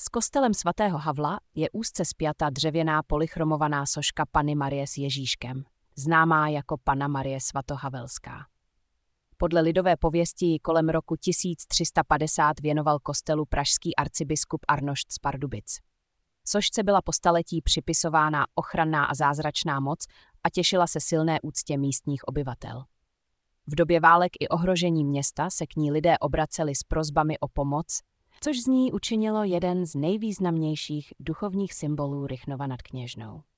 S kostelem svatého Havla je úzce spjata dřevěná polychromovaná soška Panny Marie s Ježíškem, známá jako Panna Marie svatohavelská. Podle lidové pověsti ji kolem roku 1350 věnoval kostelu pražský arcibiskup Arnošt z Pardubic. Sošce byla po staletí připisována ochranná a zázračná moc a těšila se silné úctě místních obyvatel. V době válek i ohrožení města se k ní lidé obraceli s prosbami o pomoc, což z ní učinilo jeden z nejvýznamnějších duchovních symbolů Rychnova nad Kněžnou.